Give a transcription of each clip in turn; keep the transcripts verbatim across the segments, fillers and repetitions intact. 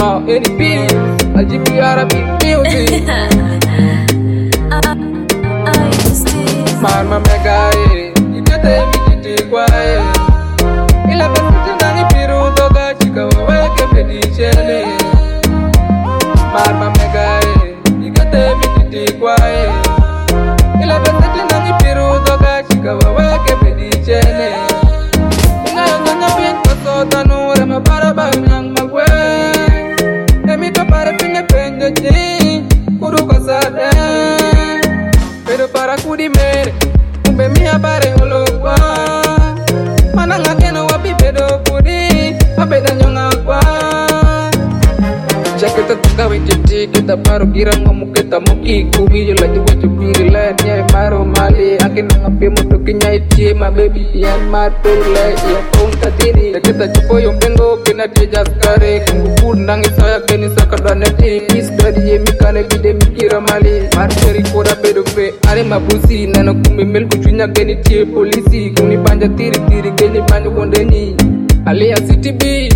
know any beats. I G P R B music. Marma mega eh, ikete mititi kwa eh. Ila besi nani piru doga chika waweke pedichene. Marma mega eh, ikete mititi kwa eh. Ila besi nani piru doga chika waweke pedichene. Ina yonga bien koso tanure mabara banyang magwe. Emi to pare pine penjo chi kuru kosade. Pero para kudimere kumbe mia bare olokwa mananga keno wapi pedo kudi abeda nyonga kwa jaketa tukawe jeti kita baru gira ngomu kita muki kubi yo lagi wetu piri le nyai maro mali akin ngapi moto kinyai tie ma baby yan matul le ya ponta tini jaketa chupo yo bengo kena tie jaskare kungu nangi saya keni sakadane ti pis dari ye mikane bide mikira mali marcheri kora bedo pe are mabusi nano kumbe mel kuchunya geni tie polisi kuni banja tiri tiri geni banja wondeni alia city b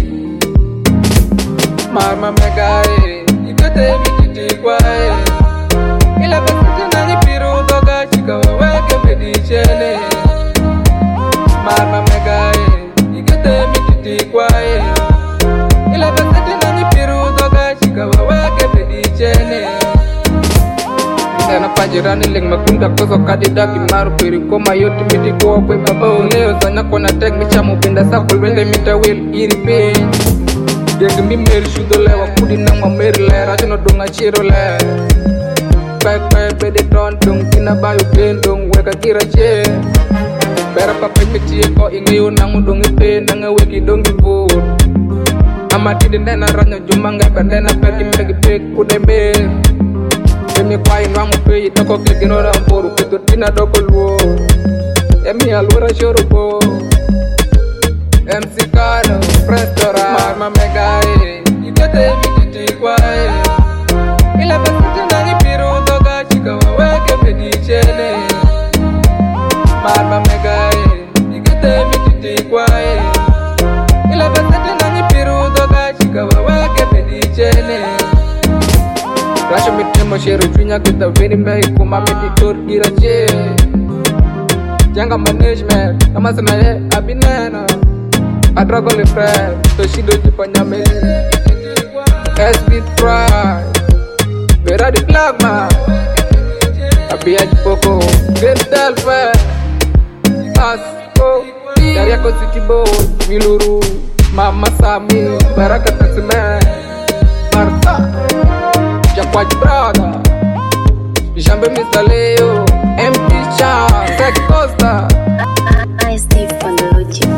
Marma mega eh, ikete mititi kwa eh. Ila besi nani piru doga chika waweke pedichene. Marma mega eh, ikete mititi kwa eh. Ila besi nani piru doga chika waweke pedichene. Ndana pajirani ling makunda koso kadida kimaru piri koma yoti miti kwa kwe baba leo sana kona tek michamu pinda sakul wende mita will iripe. Deng mi mer shudo le wa kudi nang ma mer le ra no donga chiro le Bye bye be de don dong tina bayo ben dong we ka kira che Bera pa pe piti ko inge yo nang dong pe nang we ki dong bu Amati de na ranyo jumanga pe na pe ki pe pe ku de be Emi kwai nang pe to ko ke gino ra poru pe to tina do ko lu Emi alwara shoro po M C Kano, Prestora, Marma mega eh, ikete mititi kwa eh. Ila besi nani piru doga chika waweke pedichene. Marma mega eh, ikete mititi kwa eh. Ila besi nani piru doga chika waweke pedichene. Rasha mitemo sheru chunya kita vini mehi kuma meditor irache. Janga management, kama sana ye abinena. I drago le frère, Toshido Jipanyame S B Pride Vera di Plagma Abia Jipoko Gentel Fair Asko Yariako City Boy Miluru Mama Sami Baraka Taximan Marta Jakwaj Brother Jambe Mister Leo M P Chan Sex Costa I Steve Pandology.